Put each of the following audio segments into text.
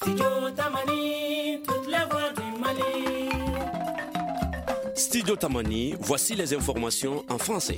Studio Tamani, voici les informations en français.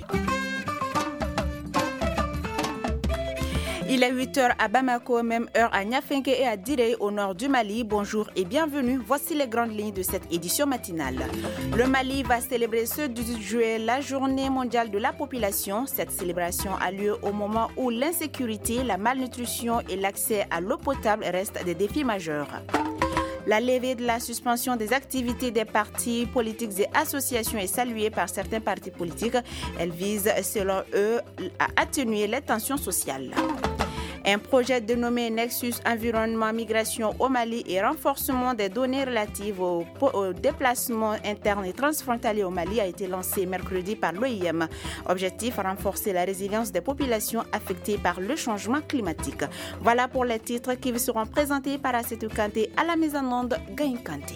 Il est 8h à Bamako, même heure à Niafenke et à Direy au nord du Mali. Bonjour et bienvenue. Voici les grandes lignes de cette édition matinale. Le Mali va célébrer ce 18 juillet la journée mondiale de la population. Cette célébration a lieu au moment où l'insécurité, la malnutrition et l'accès à l'eau potable restent des défis majeurs. La levée de la suspension des activités des partis politiques et associations est saluée par certains partis politiques. Elle vise, selon eux, à atténuer les tensions sociales. Un projet dénommé Nexus Environnement Migration au Mali et renforcement des données relatives aux déplacements internes et transfrontaliers au Mali a été lancé mercredi par l'OIM. Objectif, renforcer la résilience des populations affectées par le changement climatique. Voilà pour les titres qui vous seront présentés par Assetou Kanté à la mise en onde Gaïn Kanté.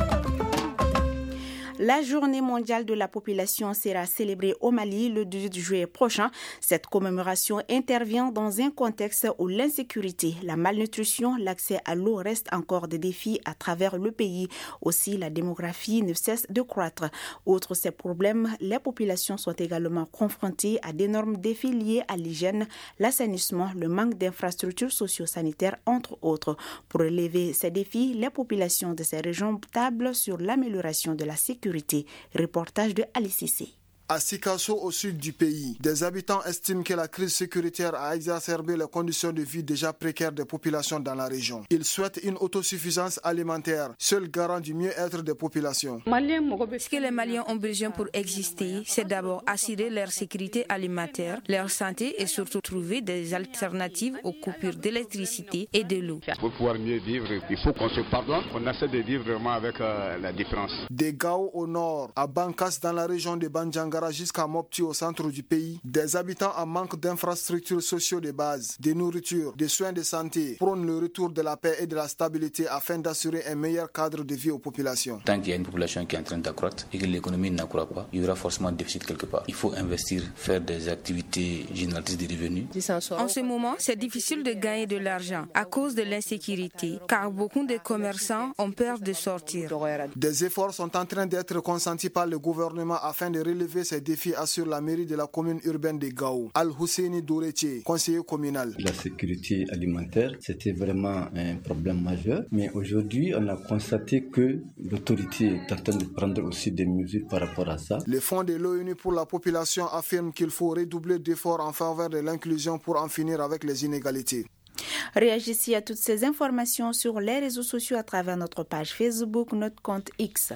La journée mondiale de la population sera célébrée au Mali le 18 juillet prochain. Cette commémoration intervient dans un contexte où l'insécurité, la malnutrition, l'accès à l'eau restent encore des défis à travers le pays. Aussi, la démographie ne cesse de croître. Outre ces problèmes, les populations sont également confrontées à d'énormes défis liés à l'hygiène, l'assainissement, le manque d'infrastructures socio-sanitaires, entre autres. Pour relever ces défis, les populations de ces régions tablent sur l'amélioration de la sécurité. Reportage de Ali Cissé. À Sikasso, au sud du pays, des habitants estiment que la crise sécuritaire a exacerbé les conditions de vie déjà précaires des populations dans la région. Ils souhaitent une autosuffisance alimentaire, seul garant du mieux-être des populations. Ce que les Maliens ont besoin pour exister, c'est d'abord assurer leur sécurité alimentaire, leur santé et surtout trouver des alternatives aux coupures d'électricité et de l'eau. Pour pouvoir mieux vivre, il faut qu'on se pardonne, qu'on essaie de vivre vraiment avec la différence. Des Gao au nord, à Bankas dans la région de Bandianga, jusqu'à Mopti au centre du pays, des habitants en manque d'infrastructures sociaux de base, de nourriture, de soins de santé, prônent le retour de la paix et de la stabilité afin d'assurer un meilleur cadre de vie aux populations. Tant qu'il y a une population qui est en train d'accroître et que l'économie n'accroît pas, il y aura forcément un déficit quelque part. Il faut investir, faire des activités génératrices de revenus. En ce moment, c'est difficile de gagner de l'argent à cause de l'insécurité, car beaucoup de commerçants ont peur de sortir. Des efforts sont en train d'être consentis par le gouvernement afin de relever ces défis, assure la mairie de la commune urbaine de Gao. Al-Husseini Doureche, conseiller communal. La sécurité alimentaire, c'était vraiment un problème majeur. Mais aujourd'hui, on a constaté que l'autorité est en train de prendre aussi des mesures par rapport à ça. Le fonds de l'ONU pour la population affirme qu'il faut redoubler d'efforts en faveur de l'inclusion pour en finir avec les inégalités. Réagissez à toutes ces informations sur les réseaux sociaux à travers notre page Facebook, notre compte X.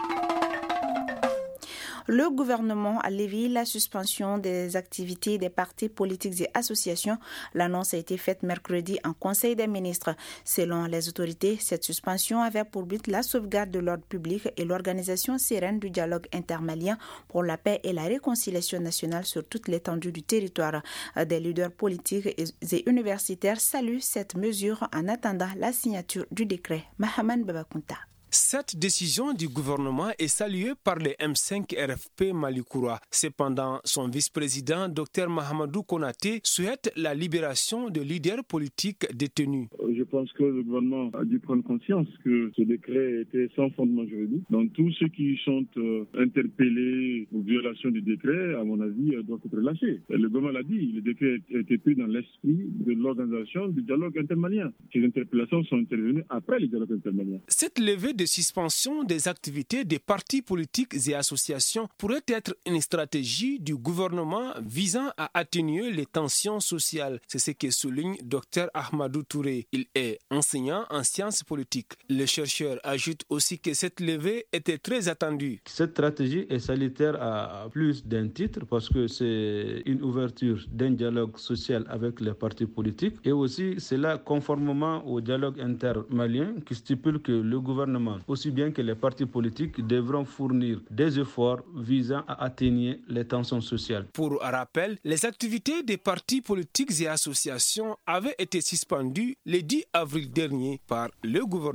Le gouvernement a levé la suspension des activités des partis politiques et associations. L'annonce a été faite mercredi en Conseil des ministres. Selon les autorités, cette suspension avait pour but la sauvegarde de l'ordre public et l'organisation sereine du dialogue intermalien pour la paix et la réconciliation nationale sur toute l'étendue du territoire. Des leaders politiques et universitaires saluent cette mesure en attendant la signature du décret. Mahaman Babakunta. Cette décision du gouvernement est saluée par les M5 RFP Malikoura. Cependant, son vice-président, Dr Mahamadou Konaté, souhaite la libération de leaders politiques détenus. Je pense que le gouvernement a dû prendre conscience que ce décret était sans fondement juridique. Donc tous ceux qui sont interpellés pour violation du décret, à mon avis, doivent être relâchés. Le gouvernement l'a dit, le décret a été pris dans l'esprit de l'organisation du dialogue intermalien. Ces interpellations sont intervenues après le dialogue intermalien. Cette levée de suspension des activités des partis politiques et associations pourrait être une stratégie du gouvernement visant à atténuer les tensions sociales. C'est ce que souligne Dr Ahmadou Touré. Il est enseignant en sciences politiques. Le chercheur ajoute aussi que cette levée était très attendue. Cette stratégie est salutaire à plus d'un titre parce que c'est une ouverture d'un dialogue social avec les partis politiques et aussi cela conformément au dialogue intermalien qui stipule que le gouvernement aussi bien que les partis politiques devront fournir des efforts visant à atténuer les tensions sociales. Pour rappel, les activités des partis politiques et associations avaient été suspendues le 10 avril dernier par le gouvernement.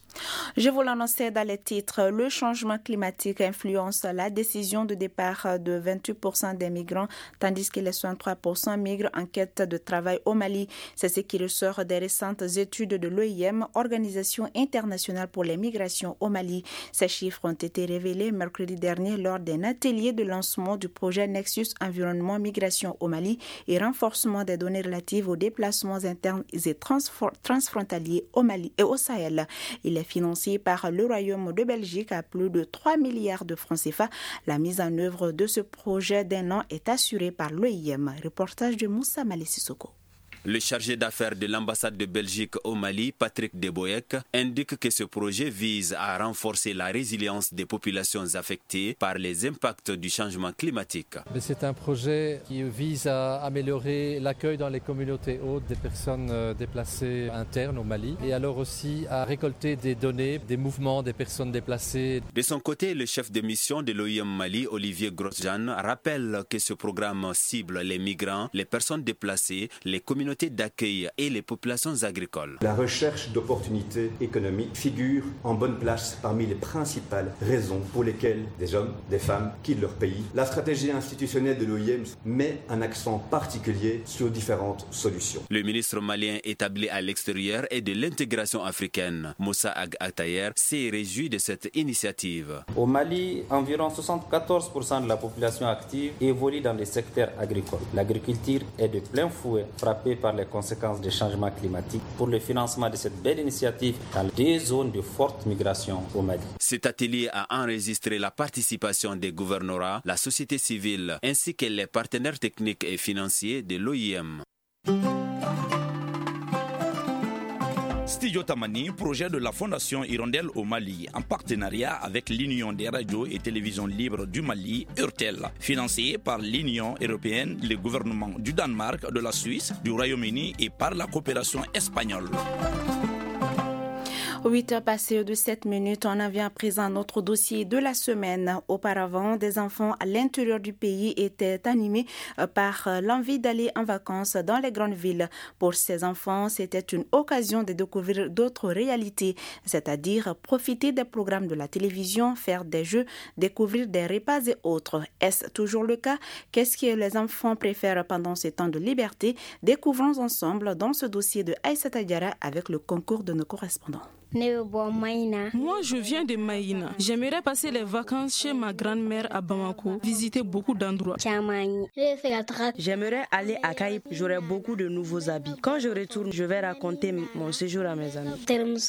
Je vous l'annonçais dans les titres, le changement climatique influence la décision de départ de 28% des migrants, tandis que les 63% migrent en quête de travail au Mali. C'est ce qui ressort des récentes études de l'OIM, Organisation internationale pour les migrations au Mali. Ces chiffres ont été révélés mercredi dernier lors d'un atelier de lancement du projet Nexus Environnement Migration au Mali et renforcement des données relatives aux déplacements internes et transfrontaliers au Mali et au Sahel. Il est financé par le Royaume de Belgique à plus de 3 milliards de francs CFA. La mise en œuvre de ce projet d'un an est assurée par l'OIM. Reportage de Moussa Malé-Sissoko. Le chargé d'affaires de l'ambassade de Belgique au Mali, Patrick Deboyek, indique que ce projet vise à renforcer la résilience des populations affectées par les impacts du changement climatique. C'est un projet qui vise à améliorer l'accueil dans les communautés hautes des personnes déplacées internes au Mali et alors aussi à récolter des données, des mouvements des personnes déplacées. De son côté, le chef de mission de l'OIM Mali, Olivier Grosjean, rappelle que ce programme cible les migrants, les personnes déplacées, les communautés d'accueil et les populations agricoles. La recherche d'opportunités économiques figure en bonne place parmi les principales raisons pour lesquelles des hommes, des femmes quittent leur pays. La stratégie institutionnelle de l'OIM met un accent particulier sur différentes solutions. Le ministre malien établi à l'extérieur et de l'intégration africaine, Moussa Ag Atayer, s'est réjoui de cette initiative. Au Mali, environ 74% de la population active évolue dans les secteurs agricoles. L'agriculture est de plein fouet frappée par les conséquences des changements climatiques pour le financement de cette belle initiative dans des zones de forte migration au Mali. Cet atelier a enregistré la participation des gouvernorats, la société civile ainsi que les partenaires techniques et financiers de l'OIM. Studio Tamani, projet de la Fondation Hirondelle au Mali, en partenariat avec l'Union des radios et télévisions libres du Mali, URTEL, financé par l'Union européenne, le gouvernement du Danemark, de la Suisse, du Royaume-Uni et par la coopération espagnole. 8h passées de 7 minutes, on en vient à présent à notre dossier de la semaine. Auparavant, des enfants à l'intérieur du pays étaient animés par l'envie d'aller en vacances dans les grandes villes. Pour ces enfants, c'était une occasion de découvrir d'autres réalités, c'est-à-dire profiter des programmes de la télévision, faire des jeux, découvrir des repas et autres. Est-ce toujours le cas? Qu'est-ce que les enfants préfèrent pendant ces temps de liberté? Découvrons ensemble dans ce dossier de Aïssata Diarra avec le concours de nos correspondants. Moi, je viens de Maïna. J'aimerais passer les vacances chez ma grand-mère à Bamako, visiter beaucoup d'endroits. J'aimerais aller à Caïp. J'aurai beaucoup de nouveaux habits. Quand je retourne, je vais raconter mon séjour à mes amis.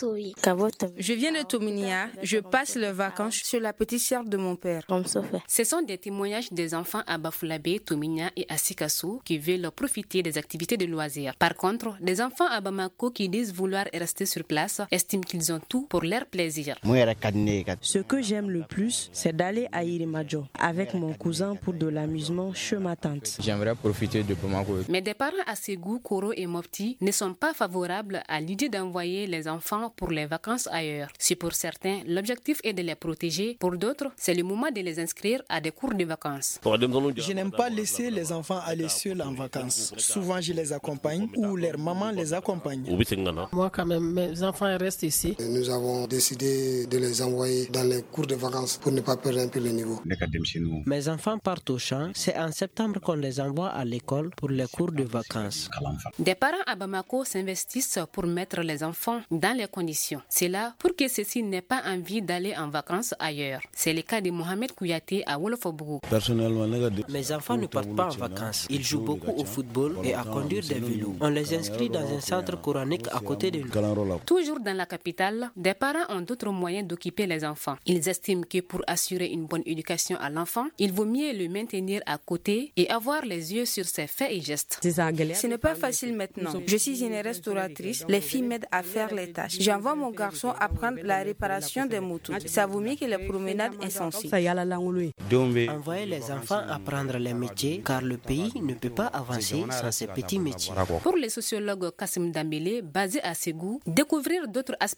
Je viens de Tominia. Je passe les vacances chez la petite sœur de mon père. Ce sont des témoignages des enfants à Bafulabe, Tominia et à Sikassou qui veulent profiter des activités de loisirs. Par contre, des enfants à Bamako qui disent vouloir rester sur place estiment qu'ils ont tout pour leur plaisir. Ce que j'aime le plus, c'est d'aller à Irimadjo avec mon cousin pour de l'amusement chez ma tante. J'aimerais profiter de Bamako. Mais des parents à Ségou, Koro et Mopti ne sont pas favorables à l'idée d'envoyer les enfants pour les vacances ailleurs. Si pour certains, l'objectif est de les protéger, pour d'autres, c'est le moment de les inscrire à des cours de vacances. Je n'aime pas laisser les enfants aller seuls en vacances. Souvent, je les accompagne ou leur maman les accompagne. Moi, quand même, mes enfants restent ici. Nous avons décidé de les envoyer dans les cours de vacances pour ne pas perdre un peu le niveau. Mes enfants partent au champ. C'est en septembre qu'on les envoie à l'école pour les cours de vacances. Des parents à Bamako s'investissent pour mettre les enfants dans les conditions. C'est là pour que ceux-ci n'aient pas envie d'aller en vacances ailleurs. C'est le cas de Mohamed Kouyaté à Wolofobougou. Personnellement, mes enfants ne partent pas en vacances. Ils jouent beaucoup au football et à conduire des vélos. On les inscrit dans un centre coranique à côté de nous. Toujours dans la capitale, des parents ont d'autres moyens d'occuper les enfants. Ils estiment que pour assurer une bonne éducation à l'enfant, il vaut mieux le maintenir à côté et avoir les yeux sur ses faits et gestes. Ce n'est pas facile maintenant. Je suis une restauratrice. Les filles m'aident à faire les tâches. J'envoie mon garçon apprendre la réparation des motos. Ça vaut mieux que les promenades insensées. Envoyez les enfants apprendre les métiers car le pays ne peut pas avancer sans ces petits métiers. Pour le sociologue Kassim Dambélé, basé à Ségou, découvrir d'autres aspects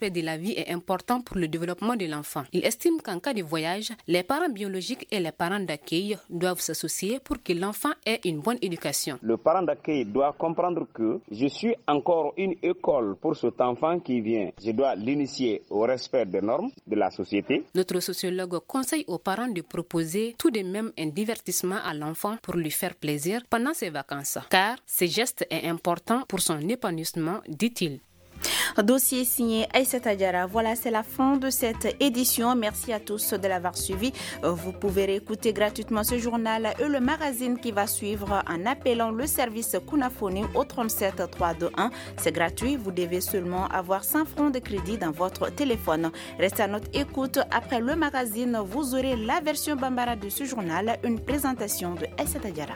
respect de la vie est important pour le développement de l'enfant. Il estime qu'en cas de voyage, les parents biologiques et les parents d'accueil doivent s'associer pour que l'enfant ait une bonne éducation. Le parent d'accueil doit comprendre que je suis encore une école pour cet enfant qui vient. Je dois l'initier au respect des normes de la société. Notre sociologue conseille aux parents de proposer tout de même un divertissement à l'enfant pour lui faire plaisir pendant ses vacances, car ce geste est important pour son épanouissement, dit-il. Dossier signé Aïssata Diarra. Voilà, c'est la fin de cette édition. Merci à tous de l'avoir suivi. Vous pouvez réécouter gratuitement ce journal et le magazine qui va suivre en appelant le service Kunafoni au 37 321. C'est gratuit. Vous devez seulement avoir 100 francs de crédit dans votre téléphone. Restez à notre écoute. Après le magazine, vous aurez la version Bambara de ce journal, une présentation de Aïssata Diarra.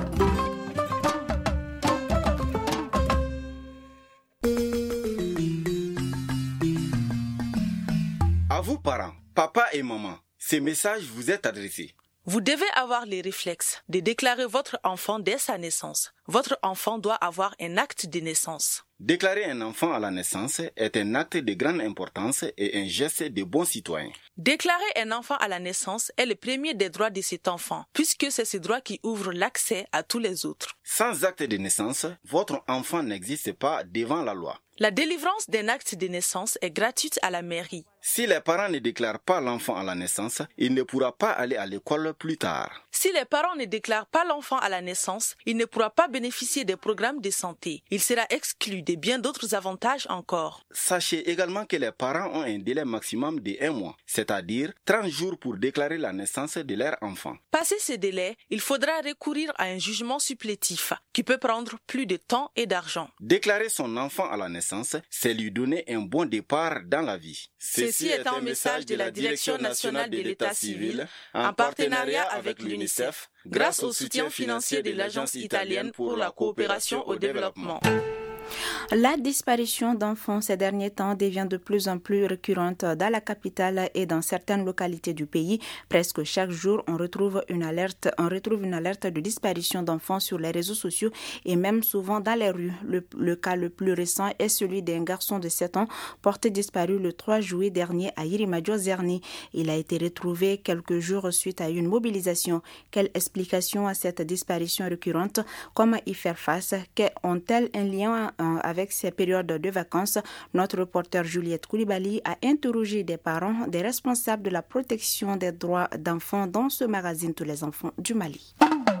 À vous parents, papa et maman, ces messages vous est adressés. Vous devez avoir les réflexes de déclarer votre enfant dès sa naissance. Votre enfant doit avoir un acte de naissance. Déclarer un enfant à la naissance est un acte de grande importance et un geste de bon citoyen. Déclarer un enfant à la naissance est le premier des droits de cet enfant, puisque c'est ce droit qui ouvre l'accès à tous les autres. Sans acte de naissance, votre enfant n'existe pas devant la loi. La délivrance d'un acte de naissance est gratuite à la mairie. Si les parents ne déclarent pas l'enfant à la naissance, il ne pourra pas aller à l'école plus tard. Si les parents ne déclarent pas l'enfant à la naissance, il ne pourra pas bénéficier des programmes de santé. Il sera exclu de bien d'autres avantages encore. Sachez également que les parents ont un délai maximum de 1 mois, c'est-à-dire 30 jours pour déclarer la naissance de leur enfant. Passé ce délai, il faudra recourir à un jugement supplétif qui peut prendre plus de temps et d'argent. Déclarer son enfant à la naissance, c'est lui donner un bon départ dans la vie. Ceci est un message de la Direction nationale de l'État civil en partenariat avec l'UNICEF, grâce au soutien financier de l'Agence italienne pour la coopération au développement. La disparition d'enfants ces derniers temps devient de plus en plus récurrente dans la capitale et dans certaines localités du pays. Presque chaque jour, on retrouve une alerte de disparition d'enfants sur les réseaux sociaux et même souvent dans les rues. Le cas le plus récent est celui d'un garçon de 7 ans porté disparu le 3 juillet dernier à Yirimadio-Zerni. Il a été retrouvé quelques jours suite à une mobilisation. Quelle explication à cette disparition récurrente? Comment y faire face? Ont-elles un lien avec ces périodes de vacances? Notre reporter Juliette Koulibaly a interrogé des parents, des responsables de la protection des droits d'enfants dans ce magazine Tous les enfants du Mali.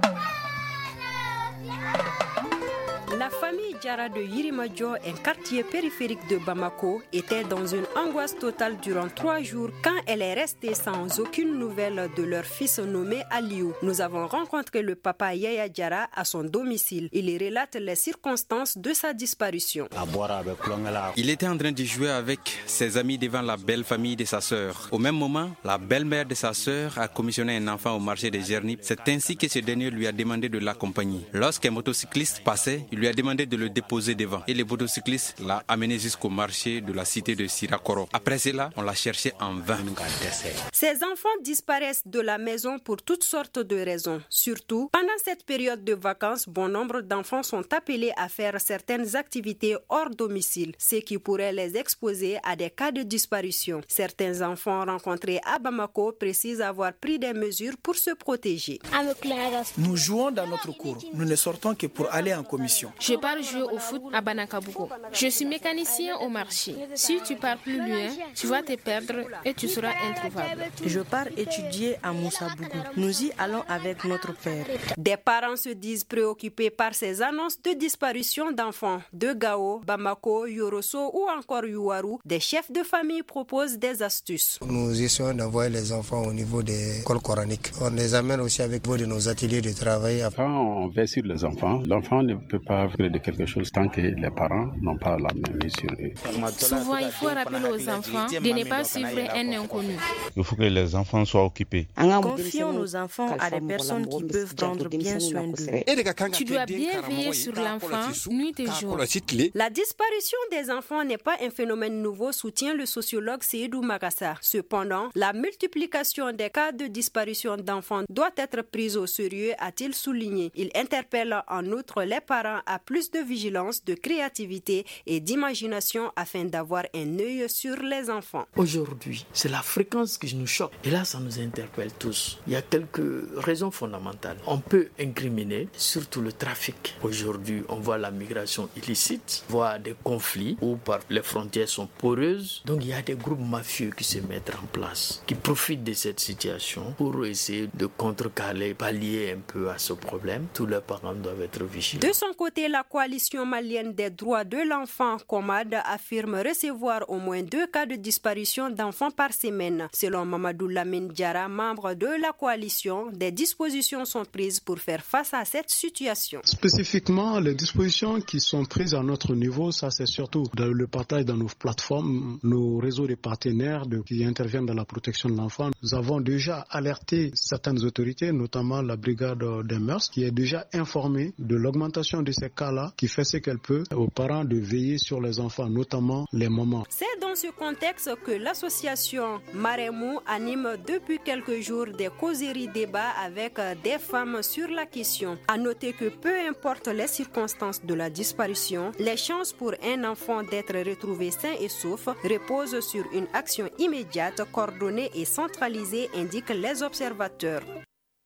La famille Diarra de Yirimadio, un quartier périphérique de Bamako, était dans une angoisse totale durant 3 jours quand elle est restée sans aucune nouvelle de leur fils nommé Aliou. Nous avons rencontré le papa Yaya Diarra à son domicile. Il relate les circonstances de sa disparition. Il était en train de jouer avec ses amis devant la belle famille de sa sœur. Au même moment, la belle-mère de sa sœur a commissionné un enfant au marché de Zerni. C'est ainsi que ce dernier lui a demandé de l'accompagner. Lorsqu'un motocycliste passait, il lui a demandé de le déposer devant et le motocycliste l'a amené jusqu'au marché de la cité de Sirakoro. Après cela, on l'a cherché en vain. Ces enfants disparaissent de la maison pour toutes sortes de raisons. Surtout, pendant cette période de vacances, bon nombre d'enfants sont appelés à faire certaines activités hors domicile, ce qui pourrait les exposer à des cas de disparition. Certains enfants rencontrés à Bamako précisent avoir pris des mesures pour se protéger. Nous jouons dans notre cours. Nous ne sortons que pour aller en commission. Je pars jouer au foot à Banakabuko. Je suis mécanicien au marché. Si tu pars plus loin, tu vas te perdre et tu seras introuvable. Je pars étudier à Moussabougou. Nous y allons avec notre père. Des parents se disent préoccupés par ces annonces de disparition d'enfants. De Gao, Bamako, Yoroso ou encore Yuwaru, des chefs de famille proposent des astuces. Nous essayons d'envoyer les enfants au niveau des écoles coraniques. On les amène aussi avec vous de nos ateliers de travail. Quand on veille sur les enfants, l'enfant ne peut pas faire de quelque chose tant que les parents n'ont pas la main mise sur eux. Souvent, il faut rappeler aux enfants de ne pas suivre un inconnu. Il faut que les enfants soient occupés. Confions nos enfants à des personnes qui peuvent prendre bien soin d'eux. Tu dois bien veiller sur l'enfant nuit et jour. La disparition des enfants n'est pas un phénomène nouveau, soutient le sociologue Seydou Magassa. Cependant, la multiplication des cas de disparition d'enfants doit être prise au sérieux, a-t-il souligné. Il interpelle en outre les parents à plus de vigilance vigilance, de créativité et d'imagination afin d'avoir un œil sur les enfants. Aujourd'hui, c'est la fréquence qui nous choque. Et là, ça nous interpelle tous. Il y a quelques raisons fondamentales. On peut incriminer surtout le trafic. Aujourd'hui, on voit la migration illicite, voit des conflits où les frontières sont poreuses. Donc, il y a des groupes mafieux qui se mettent en place, qui profitent de cette situation pour essayer de contrecarrer, pallier un peu à ce problème. Tous les parents doivent être vigilants. De son côté, la coalition malienne des droits de l'enfant, COMAD, affirme recevoir au moins 2 cas de disparition d'enfants par semaine. Selon Mamadou Lamine Diarra, membre de la coalition, des dispositions sont prises pour faire face à cette situation. Spécifiquement, les dispositions qui sont prises à notre niveau, ça c'est surtout le partage dans nos plateformes, nos réseaux de partenaires qui interviennent dans la protection de l'enfant. Nous avons déjà alerté certaines autorités, notamment la brigade des mœurs, qui est déjà informée de l'augmentation de ces cas-là, qui fait ce qu'elle peut aux parents de veiller sur les enfants, notamment les mamans. C'est dans ce contexte que l'association Maremou anime depuis quelques jours des causeries débats avec des femmes sur la question. À noter que peu importe les circonstances de la disparition, les chances pour un enfant d'être retrouvé sain et sauf reposent sur une action immédiate, coordonnée et centralisée, indiquent les observateurs.